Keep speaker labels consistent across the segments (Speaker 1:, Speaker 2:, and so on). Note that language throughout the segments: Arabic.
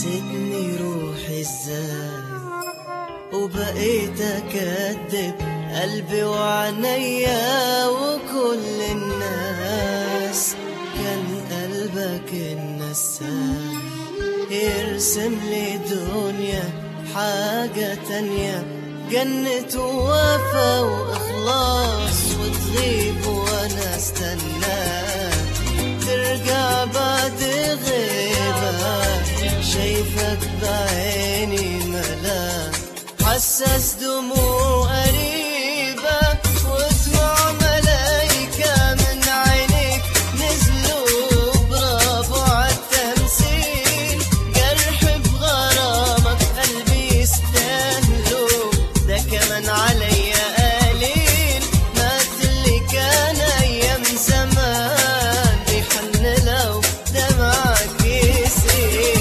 Speaker 1: نسيتني روحي ازاي وبقيت اكدب قلبي وعنيا وكل الناس. كان قلبك النساي يرسم لي دنيا حاجة تانية، جنة ووفا واخلاص، وتغيب وانا استناك ترجع بعد غيبة. شايفك بعيني ملاك حسس دموع قريبة، ودموع ملايكة من عينيك نزلوا برافو عالتمثيل. جرح بغرامك قلبي يستاهلوا، ده كمان عليا قليل. مات اللي كان ايام زمان بيحن لو دمعك يسيل.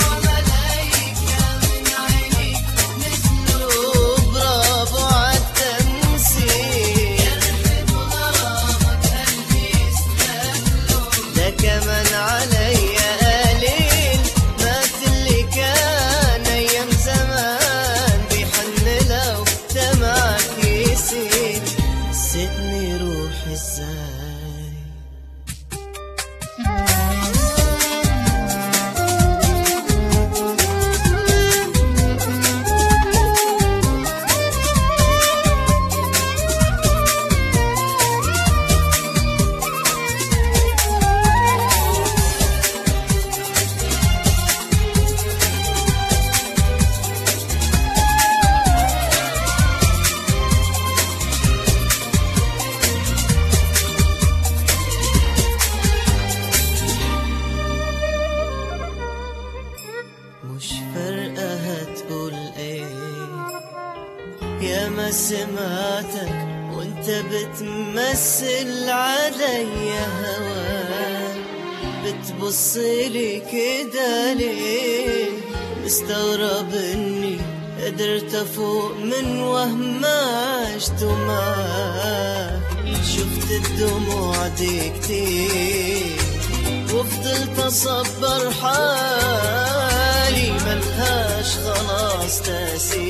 Speaker 1: كمان عليا قليل، مات اللي كان ايام زمان بيحن لو دمعك يسيل. نسيتني روحي ازاي. مش فارقة هتقول ايه، يا ما سمعتك وانت بتمثل عليا هواك. بتبصلي كده ليه؟ مستغرب اني قدرت افوق من وهم عشته معاك. شفت الدموع دي كتير وفضلت اصبر حالي، ملهاش خلاص تأثير.